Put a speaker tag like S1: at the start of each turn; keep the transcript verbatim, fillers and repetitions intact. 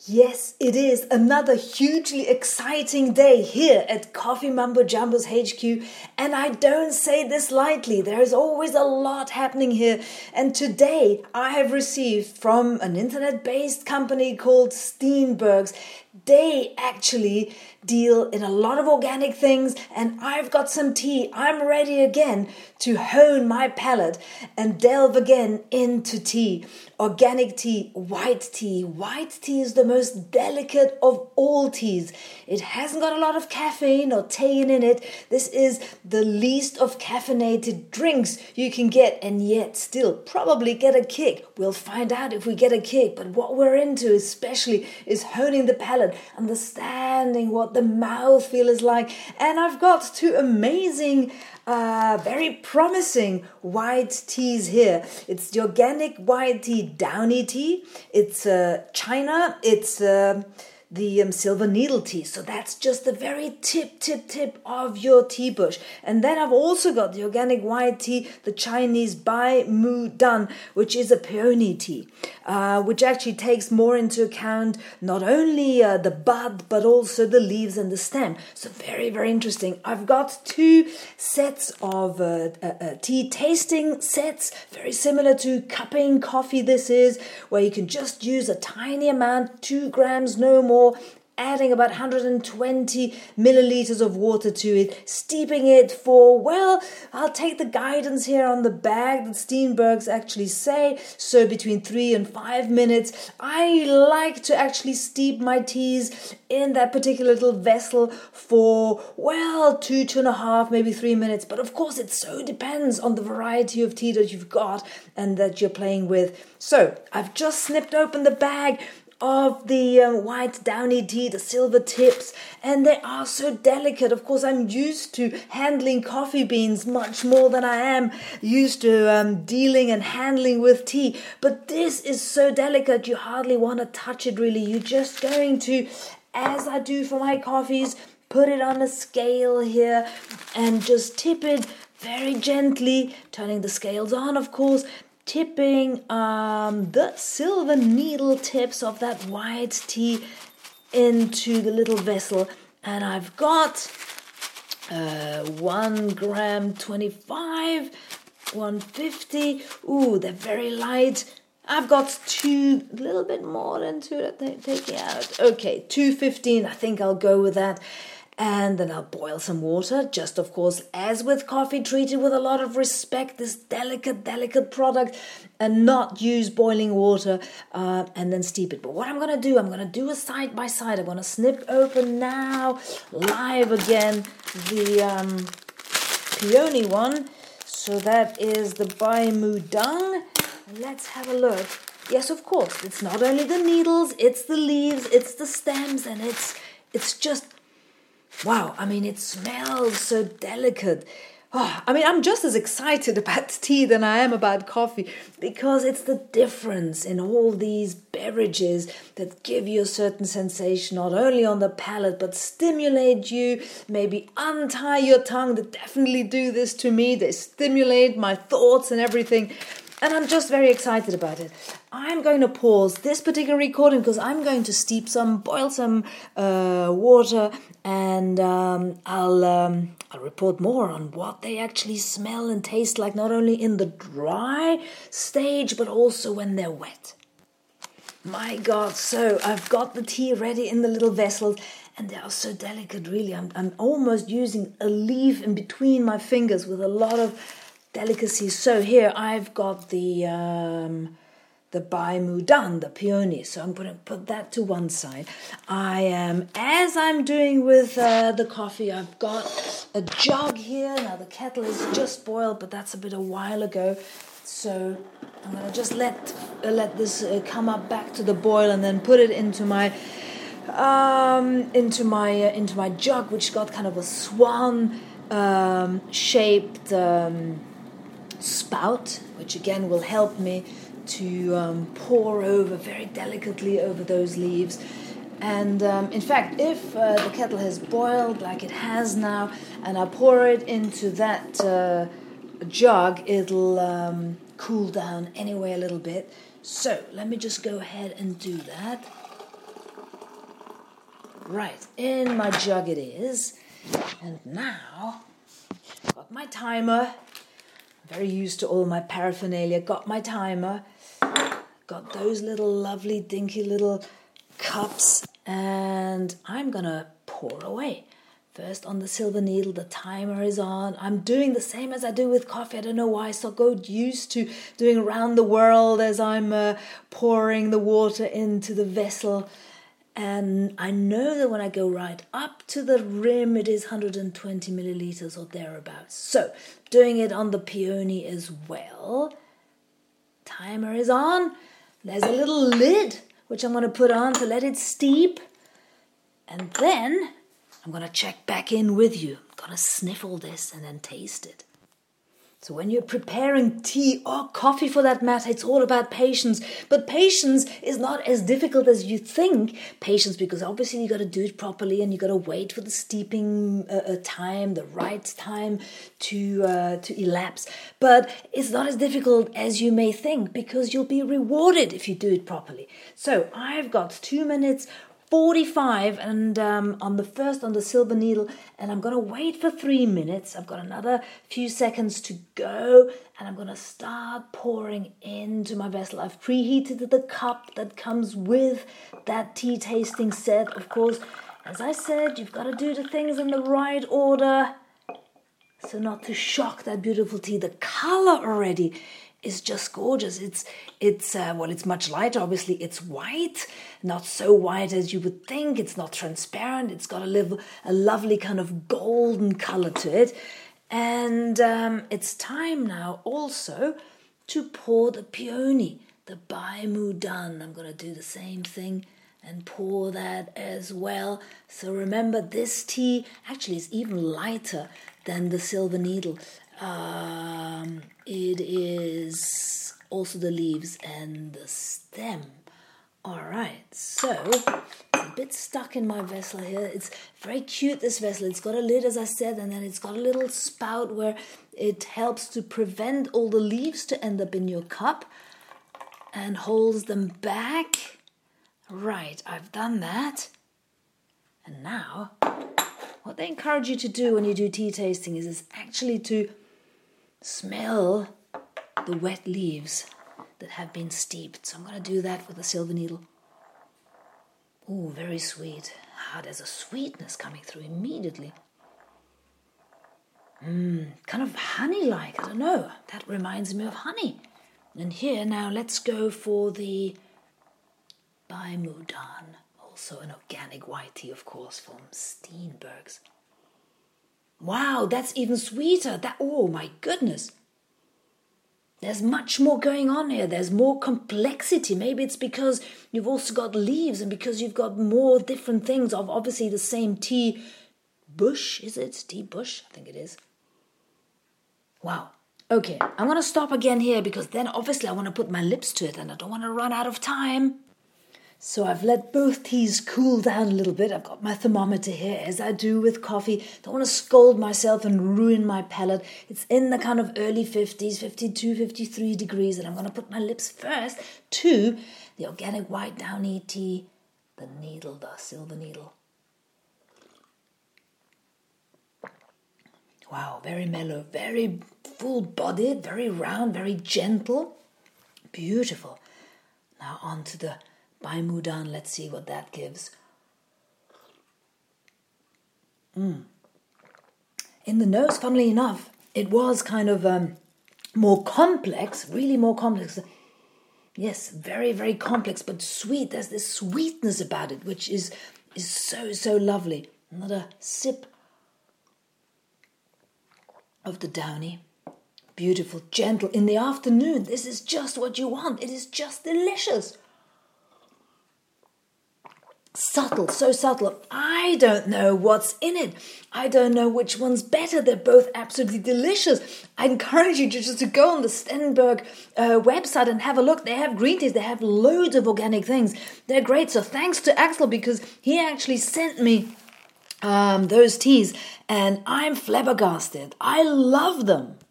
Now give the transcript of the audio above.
S1: Yes, it is another hugely exciting day here at Coffee Mumbo Jumbo's H Q, and I don't say this lightly. There is always a lot happening here, and today I have received from an internet-based company called Steenbergs. They actually deal in a lot of organic things, and I've got some tea. I'm ready again to hone my palate and delve again into tea. Organic tea, white tea. White tea is the most delicate of all teas. It hasn't got a lot of caffeine or thein in it. This is the least of caffeinated drinks you can get, and yet still probably get a kick. We'll find out if we get a kick, but what we're into especially is honing the palate, understanding what the mouthfeel is like. And I've got two amazing Uh, very promising white teas here. It's the organic white tea Downy tea. It's uh, China. It's uh, the um, silver needle tea. So that's just the very tip, tip, tip of your tea bush. And then I've also got the organic white tea, the Chinese Bai Mu Dan, which is a peony tea, uh, which actually takes more into account not only uh, the bud, but also the leaves and the stem. So very, very interesting. I've got two sets of uh, uh, uh, tea tasting sets, very similar to cupping coffee this is, where you can just use a tiny amount, two grams, no more, adding about one hundred twenty milliliters of water to it, steeping it for, well, I'll take the guidance here on the bag that Steenbergs actually say, so between three and five minutes. I like to actually steep my teas in that particular little vessel for, well, two, two and a half, maybe three minutes. But of course, it so depends on the variety of tea that you've got and that you're playing with. So I've just snipped open the bag of the um, white downy tea, the silver tips, and they are so delicate. Of course, I'm used to handling coffee beans much more than I am used to um, dealing and handling with tea. But this is so delicate, you hardly want to touch it really. You're just going to, as I do for my coffees, put it on a scale here and just tip it very gently, turning the scales on, of course, tipping um, the silver needle tips of that white tea into the little vessel. And I've got uh, one gram twenty-five, one fifty. Ooh, they're very light. I've got two, a little bit more than two that they take me out. Okay, two fifteen, I think I'll go with that. And then I'll boil some water, just of course, as with coffee, treated with a lot of respect, this delicate, delicate product, and not use boiling water uh, and then steep it. But what I'm going to do, I'm going to do a side by side. I'm going to snip open now, live again, the um, peony one. So that is the Bai Mu Dan. Let's have a look. Yes, of course, it's not only the needles, it's the leaves, it's the stems, and it's it's just... wow, I mean, it smells so delicate. Oh, I mean, I'm just as excited about tea than I am about coffee, because it's the difference in all these beverages that give you a certain sensation, not only on the palate, but stimulate you, maybe untie your tongue. They definitely do this to me. They stimulate my thoughts and everything. And I'm just very excited about it. I'm going to pause this particular recording because I'm going to steep some, boil some uh, water, and um, I'll um, I'll report more on what they actually smell and taste like, not only in the dry stage, but also when they're wet. My God, so I've got the tea ready in the little vessels, and they are so delicate, really. I'm, I'm almost using a leaf in between my fingers with a lot of delicacy. So here I've got the um, the Bai Mu Dan, the peony. So I'm going to put that to one side. I am, as I'm doing with uh, the coffee, I've got a jug here. Now the kettle is just boiled, but that's a bit a while ago. So I'm going to just let uh, let this uh, come up back to the boil, and then put it into my um, into my uh, into my jug, which got kind of a swan um, shaped. Um, spout, which again will help me to um, pour over very delicately over those leaves. And um, in fact, if uh, the kettle has boiled like it has now, and I pour it into that uh, jug, it'll um, cool down anyway a little bit. So let me just go ahead and do that. Right, in my jug it is. And now, got my timer. Very used to all my paraphernalia. Got my timer. Got those little lovely dinky little cups. And I'm going to pour away. First on the silver needle, the timer is on. I'm doing the same as I do with coffee. I don't know why I so got used to doing around the world as I'm uh, pouring the water into the vessel. And I know that when I go right up to the rim, it is one hundred twenty milliliters or thereabouts. So, doing it on the peony as well. Timer is on. There's a little lid, which I'm going to put on to let it steep. And then I'm going to check back in with you. I'm going to sniff all this and then taste it. So when you're preparing tea or coffee for that matter, it's all about patience. But patience is not as difficult as you think. Patience because obviously you got to do it properly and you got to wait for the steeping uh, time, the right time to uh, to elapse. But it's not as difficult as you may think because you'll be rewarded if you do it properly. So I've got two minutes forty-five and um, on the first on the silver needle, and I'm going to wait for three minutes. I've got another few seconds to go and I'm going to start pouring into my vessel. I've preheated the cup that comes with that tea tasting set. Of course, as I said, you've got to do the things in the right order so not to shock that beautiful tea. The color already is just gorgeous. It's it's uh, well, it's much lighter. Obviously, it's white, not so white as you would think. It's not transparent. It's got a little, a lovely kind of golden color to it, and um, it's time now also to pour the peony, the Bai Mu Dan. I'm going to do the same thing and pour that as well. So remember, this tea actually is even lighter than the silver needle. Um, it is also the leaves and the stem. All right, so it's a bit stuck in my vessel here. It's very cute, this vessel. It's got a lid, as I said, and then it's got a little spout where it helps to prevent all the leaves to end up in your cup and holds them back. Right, I've done that. And now, what they encourage you to do when you do tea tasting is, is actually to smell the wet leaves that have been steeped. So I'm going to do that with the silver needle. Ooh, very sweet. Ah, there's a sweetness coming through immediately. Mmm, kind of honey-like, I don't know. That reminds me of honey. And here, now let's go for the Bai Mu Dan. Also an organic white tea, of course, from Steenberg's. Wow, that's even sweeter. That, oh my goodness. There's much more going on here. There's more complexity. Maybe it's because you've also got leaves and because you've got more different things of obviously the same tea bush. Is it? Tea bush? I think it is. Wow. Okay, I'm going to stop again here because then obviously I want to put my lips to it and I don't want to run out of time. So I've let both teas cool down a little bit. I've got my thermometer here, as I do with coffee. Don't want to scold myself and ruin my palate. It's in the kind of early fifties, fifty-two, fifty-three degrees. And I'm going to put my lips first to the organic white downy tea, the needle, the silver needle. Wow, very mellow, very full-bodied, very round, very gentle. Beautiful. Now on to the Bai Mu Dan, let's see what that gives. Mm. In the nose, funnily enough, it was kind of um, more complex, really more complex. Yes, very, very complex, but sweet. There's this sweetness about it, which is, is so, so lovely. Another sip of the downy. Beautiful, gentle. In the afternoon, this is just what you want. It is just delicious. Subtle, so subtle. I don't know what's in it. I don't know which one's better. They're both absolutely delicious. I encourage you to just to go on the Steenberg uh, website and have a look. They have green teas. They have loads of organic things. They're great. So thanks to Axel because he actually sent me um, those teas and I'm flabbergasted. I love them.